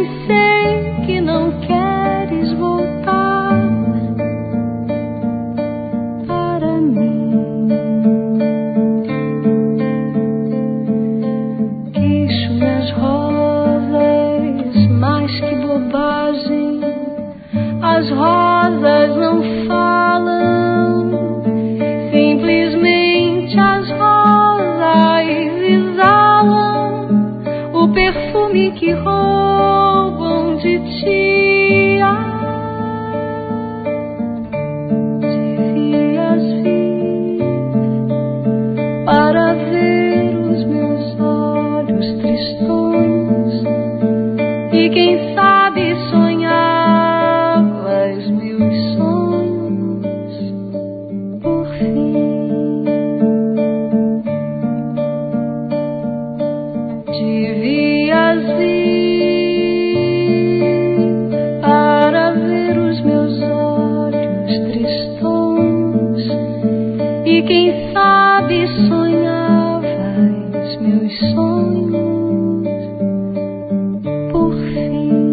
bem sei que não queres voltar para mim. Queixo-me as rosas, mas que bobagem. As rosas não falam, simplesmente as rosas exalam o perfume que roubam de ti. Devias vir para ver os meus olhos tristonhos e quem sabe sonhavas meus sonhos por fim. Devias vir para ver os meus olhos tristonhos e quem sabe sonhavas meus sonhos por fim.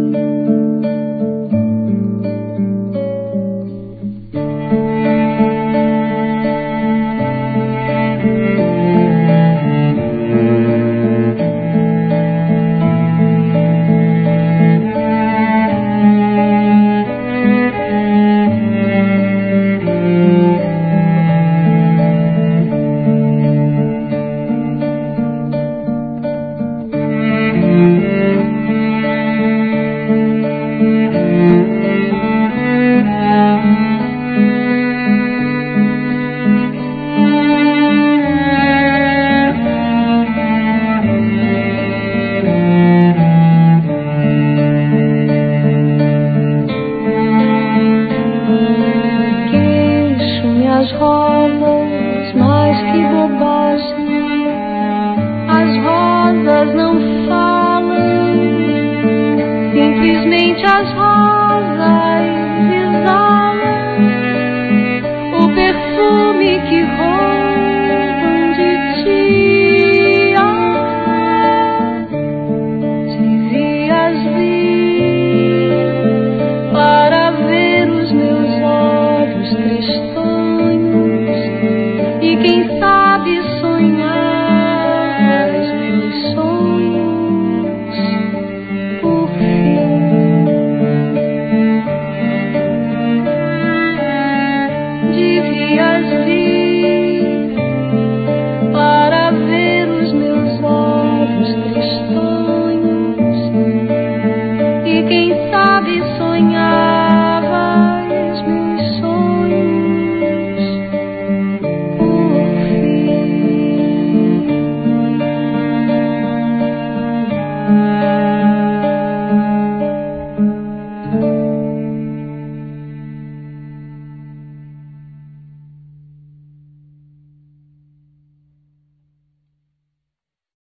As rosas, mas que bobagem. As rosas não falam, simplesmente as rosas